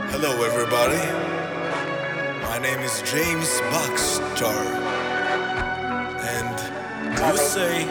Hello everybody, my name is James Buckstar, and you say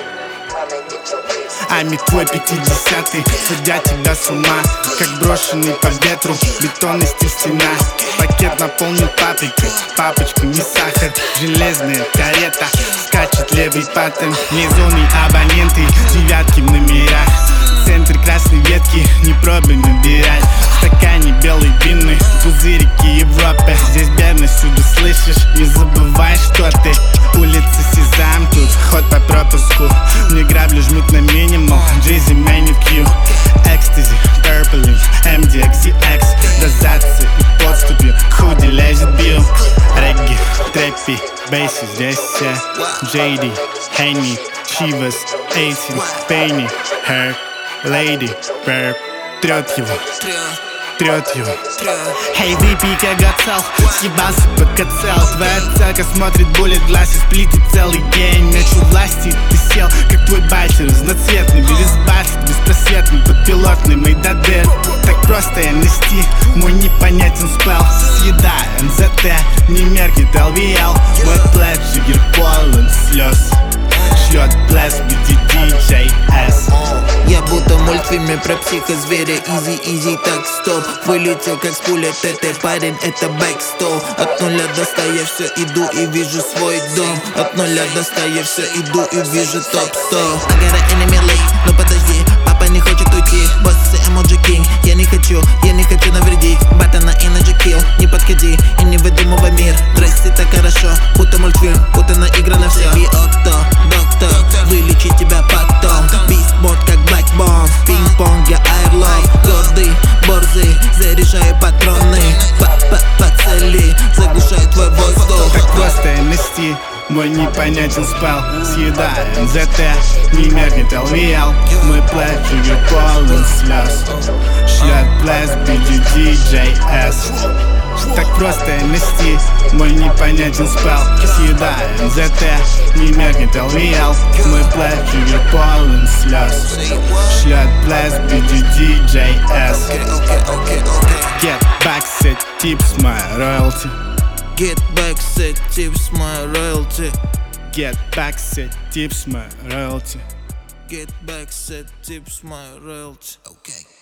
Ами твой 50-й, сводя тебя с ума, как брошенный по ветру бетонности стена. Пакет наполнен паприкой, папочка не сахар. Железная карета, скачет левый паттern. Незонные абоненты, девятки в номерах. В центре красной ветки, не пробуй набирать. В стакане белой вины, пузырики Европы. Здесь бедно, всюду слышишь, не забывай, что ты. Улица Сезам, тут ход по пропуску. Мне грабли жмут на минимум, Джизи, Маникью. Экстази, Purple, MDXEX. Дозация и подступью, худи лезет бил. Регги, трэппи, бейси, здесь все. Джейди, Хенни, Чивас, Эйтин, Пенни, Her, Lady, Burp. Трет его, трет его. Эй, выпей, как готов, съебался пока цел. Твоя целка смотрит, болит глаз и сплитит целый день. Начал власти, ты сел, как твой байтер. Разноцветный, белизбатит, беспросветный, подпилотный Мейдадер. Так просто я нести, мой непонятен спел. Съедая НЗТ, не меркнет LVL. Мой пледжигер полон слез. Шлет блэс, биди DJS. Я будто в мультфильме про психозверя. Изи, так стоп. Вылетел как с пули ТТ, парень, это бэкстол. От нуля до 100 я все иду и вижу свой дом. От нуля до 100 я все иду и вижу топ-100. I got an enemy late, но подожди, папа не хочет уйти. Боссы эмоджи кинг, я не хочу навредить. Бата на energy kill, не подходи и не выдумывай мир. Здрасте, так хорошо, будто мультфильм, будто наиграно все. И доктор, вылечи тебя потом. Бист-мод как Black Bomb, пинг-понг, я airlock. Гордый, борзый, заряжаю патроны. По цели, заглушаю твой воздух. Так просто нести, мой непонятен спел. Съедая НЗТ, не меркнет LVL. Мой пледжигер полон слез. Шлет блэс, биди DJS. Так просто нести, мой непонятен спел. Съедая НЗТ, не меркнет LVL. Мой пледжигер полон слез. Шлет блэс, биди DJS. Get back, set tips, my royalty. Get back, set tips, my royalty. Get back, set tips, my royalty. Get back, set tips, my royalty. Okay.